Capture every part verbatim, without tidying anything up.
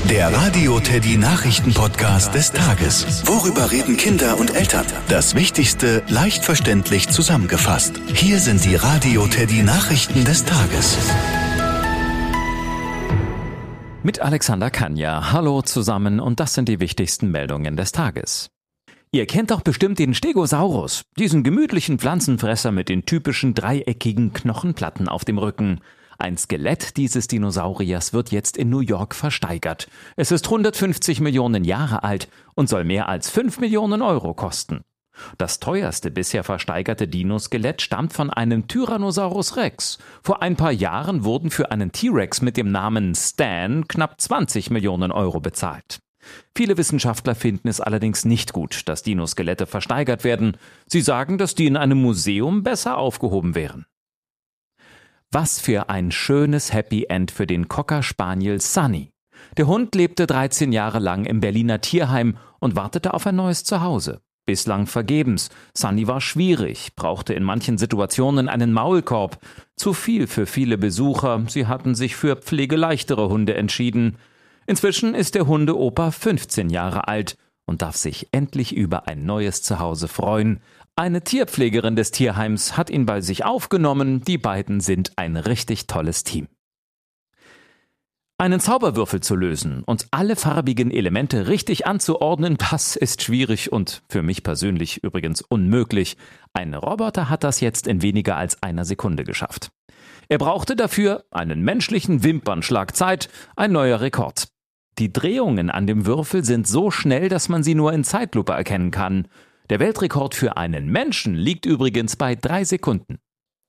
Der Radio Teddy Nachrichten-Podcast des Tages. Worüber reden Kinder und Eltern? Das Wichtigste leicht verständlich zusammengefasst. Hier sind die Radio Teddy Nachrichten des Tages. Mit Alexander Kanja. Hallo zusammen und das sind die wichtigsten Meldungen des Tages. Ihr kennt doch bestimmt den Stegosaurus, diesen gemütlichen Pflanzenfresser mit den typischen dreieckigen Knochenplatten auf dem Rücken. Ein Skelett dieses Dinosauriers wird jetzt in New York versteigert. Es ist hundertfünfzig Millionen Jahre alt und soll mehr als fünf Millionen Euro kosten. Das teuerste bisher versteigerte Dinoskelett stammt von einem Tyrannosaurus Rex. Vor ein paar Jahren wurden für einen T-Rex mit dem Namen Stan knapp zwanzig Millionen Euro bezahlt. Viele Wissenschaftler finden es allerdings nicht gut, dass Dinoskelette versteigert werden. Sie sagen, dass die in einem Museum besser aufgehoben wären. Was für ein schönes Happy End für den Cocker Spaniel Sunny. Der Hund lebte dreizehn Jahre lang im Berliner Tierheim und wartete auf ein neues Zuhause. Bislang vergebens. Sunny war schwierig, brauchte in manchen Situationen einen Maulkorb. Zu viel für viele Besucher, sie hatten sich für pflegeleichtere Hunde entschieden. Inzwischen ist der Hundeopa fünfzehn Jahre alt und darf sich endlich über ein neues Zuhause freuen. Eine Tierpflegerin des Tierheims hat ihn bei sich aufgenommen. Die beiden sind ein richtig tolles Team. Einen Zauberwürfel zu lösen und alle farbigen Elemente richtig anzuordnen, das ist schwierig und für mich persönlich übrigens unmöglich. Ein Roboter hat das jetzt in weniger als einer Sekunde geschafft. Er brauchte dafür einen menschlichen Wimpernschlag Zeit, ein neuer Rekord. Die Drehungen an dem Würfel sind so schnell, dass man sie nur in Zeitlupe erkennen kann. Der Weltrekord für einen Menschen liegt übrigens bei drei Sekunden.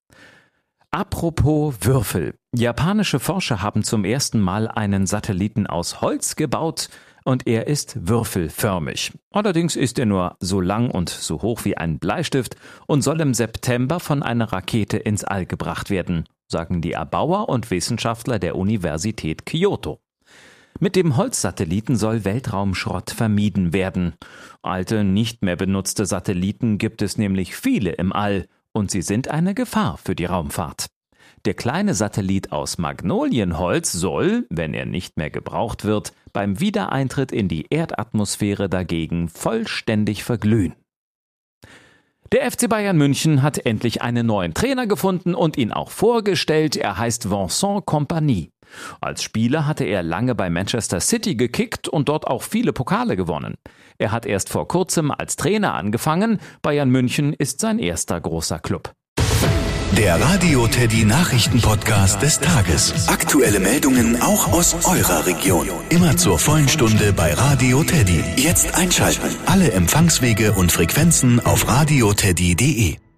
Apropos Würfel. Japanische Forscher haben zum ersten Mal einen Satelliten aus Holz gebaut und er ist würfelförmig. Allerdings ist er nur so lang und so hoch wie ein Bleistift und soll im September von einer Rakete ins All gebracht werden, sagen die Erbauer und Wissenschaftler der Universität Kyoto. Mit dem Holzsatelliten soll Weltraumschrott vermieden werden. Alte, nicht mehr benutzte Satelliten gibt es nämlich viele im All und sie sind eine Gefahr für die Raumfahrt. Der kleine Satellit aus Magnolienholz soll, wenn er nicht mehr gebraucht wird, beim Wiedereintritt in die Erdatmosphäre dagegen vollständig verglühen. Der F C Bayern München hat endlich einen neuen Trainer gefunden und ihn auch vorgestellt. Er heißt Vincent Kompany. Als Spieler hatte er lange bei Manchester City gekickt und dort auch viele Pokale gewonnen. Er hat erst vor kurzem als Trainer angefangen. Bayern München ist sein erster großer Club. Der Radio Teddy Nachrichten-Podcast des Tages. Aktuelle Meldungen auch aus eurer Region. Immer zur vollen Stunde bei Radio Teddy. Jetzt einschalten. Alle Empfangswege und Frequenzen auf radioteddy punkt de.